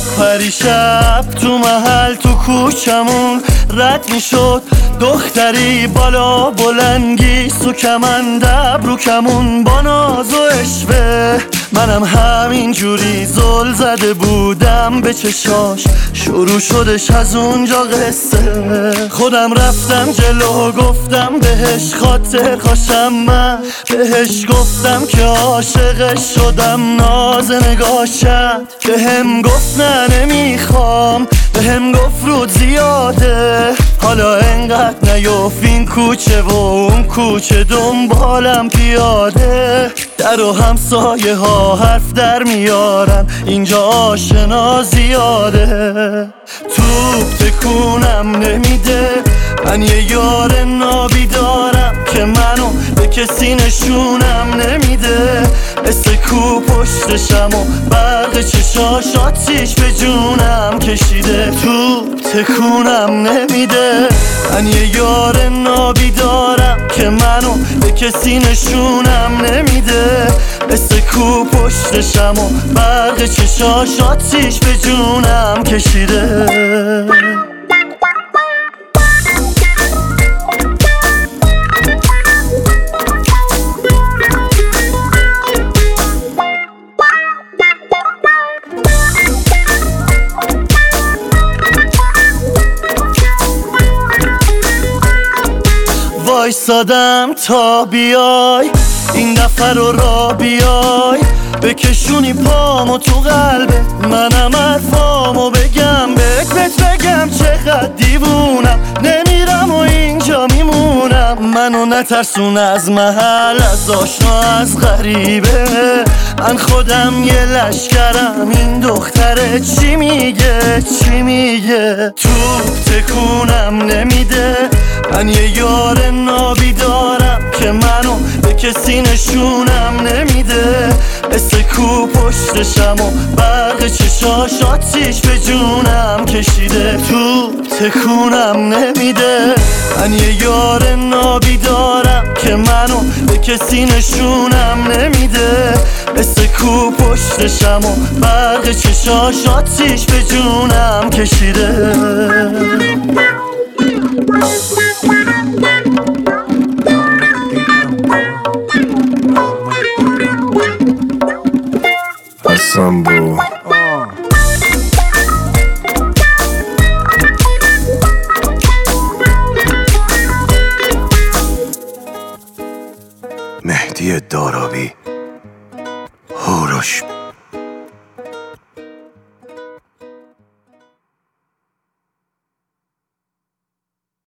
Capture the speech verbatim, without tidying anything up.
پریشب تو محل تو کوچمون رد میشد دختری بالا بلنگی سو کمند ابرو کمون با ناز و اشوه. منم همین جوری زل زده بودم به چشاش، شروع شدش از اونجا قصه. خودم رفتم جلو گفتم بهش خاطر خوشم، من بهش گفتم که عاشقش شدم. ناز نگاه کرد بهم گفت نه نمیخوام، بهم گفت رود زیاده، حالا انقدر نیفت این کوچه و اون کوچه دنبالم پیاده. در و همسایه ها حرف در میارن اینجا آشنا زیاده. توپ تکونم نمیده، من یه یار نابی دارم که منو به کسی نشونم نمیده. مثل کو پشتشم و برق چشاش آتیش به جونم کشیده. توپ تکونم نمیده، من یه یار نابی دارم که منو به کسی نشونم نمیده. مثل کو پشتشم و برق چشاش آتیش به جونم کشیده. وایسادم تا بیای این دفعه رو را بیای، بکشونی پامو تو قلبه منم حرفامو بگم بهت بهت بگم چقدر دیوونم. نمیرم و اینجا میمونم، منو نترسون از محل، از آشنا از غریبه. من خودم یه لشکرم، این دختره چی میگه چی میگه. توپ تکونم نمیده، من یه یار نابی دارم که منو به کسی نشونم نمیده. مثل کو پشتشم و برق چشاش آتیش به جونم کشیده. توپ تکونم نمیده، من یه یار نابی دارم که منو به کسی نشونم نمیده. مثل کو پشتشم و برق چشاش آتیش به جونم کشیده. Sambo مهدی دارابی هوروش